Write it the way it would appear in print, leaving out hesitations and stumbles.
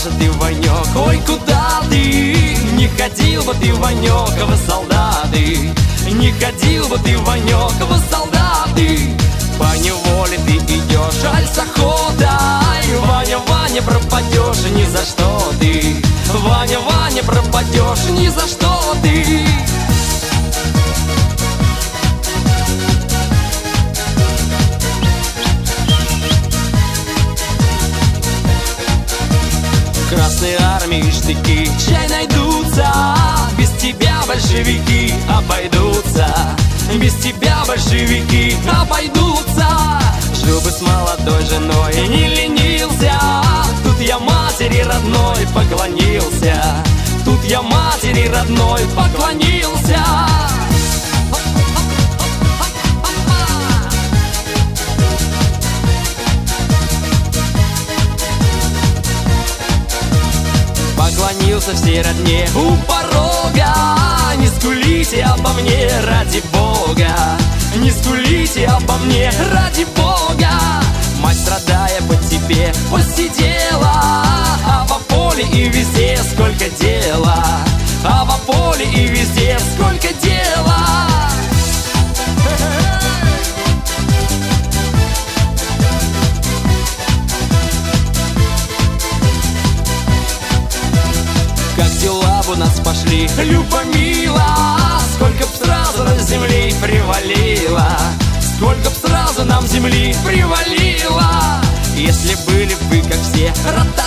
же ты, Ванек, ой, куда ты? Не ходил бы ты, Ванек, вы солдаты. Не ходил бы ты, Ванек, вы солдаты. По неволе ты идешь, аль с охотой. Ваня, Ваня, пропадешь ни за что ты. Ваня, Ваня, пропадешь ни за что ты. Красной армии штыки чай найдутся. Без тебя большевики обойдутся. Без тебя большевики обойдутся. Жил бы с молодой женой и не ленился. Тут я матери родной поклонился. Тут я матери родной поклонился. Поклонился всей родне у порога. Не скулите обо мне, ради Бога. Не скулите обо мне, ради Бога. Мать, страдая по тебе, посидела. А во поле и везде сколько дела. А во поле и везде сколько дела. Как дела бы у нас пошли, Любомила? Сколько б сразу нам земли привалило. Сколько б сразу нам земли привалило. Если были бы, как все,